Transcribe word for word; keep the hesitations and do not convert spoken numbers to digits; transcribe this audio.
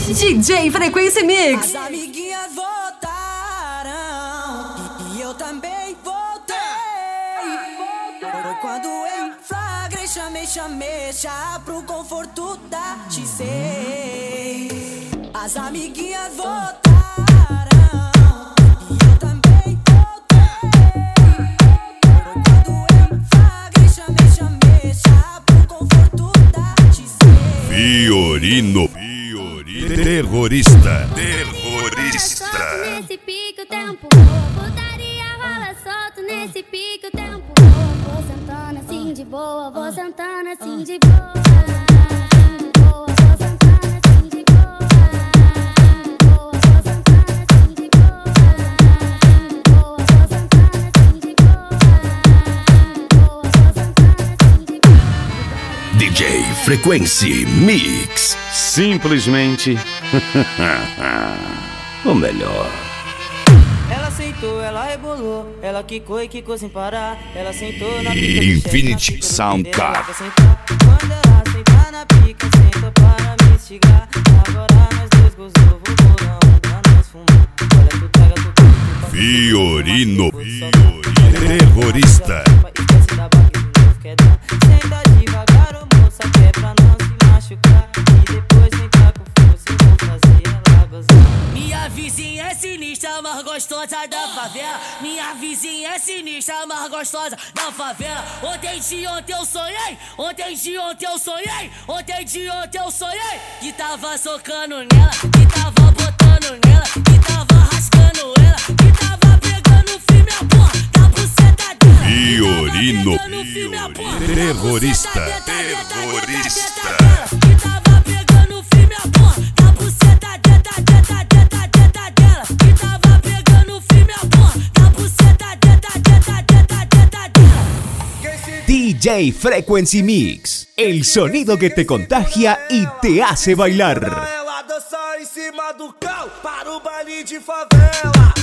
D J Frequency Mix. As amiguinhas voltaram e eu também voltei. Foi quando eu flagrei, chamei, chamei, já pro conforto da T C. As amiguinhas voltaram e eu também voltei. Foi quando eu flagrei, chamei, chamei, já pro conforto da T C. Fiorino, Fiorino, terrorista, terrorista. Nesse pique o tempo, putaria rola solto nesse pique o tempo. Vou sentando assim de boa, vou sentando assim de boa. Boa, vou sentando assim de boa. Boa, vou sentando assim de boa. Boa, vou sentando assim de boa. Boa, vou sentando assim de boa. D J Frequency Mix. Simplesmente o melhor. Ela sentou, ela rebolou, ela quicou e quicou sem parar. Ela sentou na pica do Infinity chefe, na pica do Sound pideiro, ela Card. quer sentar. Quando ela sentar na pica, senta para me instigar. Agora nós dois gozou, vou bolão pra nós fumar. Olha, tu pega, tu pega, tu passa. Fiorino, Fiorino, terrorista. Esquece da baga do novo quer dar. Senta devagar, ô moça, que é pra não se machucar. E depois senta com força e vou fazer ela gozar. Minha vizinha é sinistra, mas gostosa da favela. Minha vizinha é sinistra, mas gostosa da favela. Ontem de ontem eu sonhei, ontem de ontem eu sonhei, ontem de ontem eu sonhei que tava socando nela, que tava botando nela, que tava rascando ela, que tava pegando firme a porra da buceta dela. Fiorino, Fiorino, terrorista, terrorista. que tava pegando firme a porra da buceta deta, deta, deta, deta dela. Que tava pegando firme a porra da buceta deta, deta, deta, deta dela. D J Frequency Mix, el sonido que te contagia y te hace bailar. Ela dança em cima do carro para o baile de favela.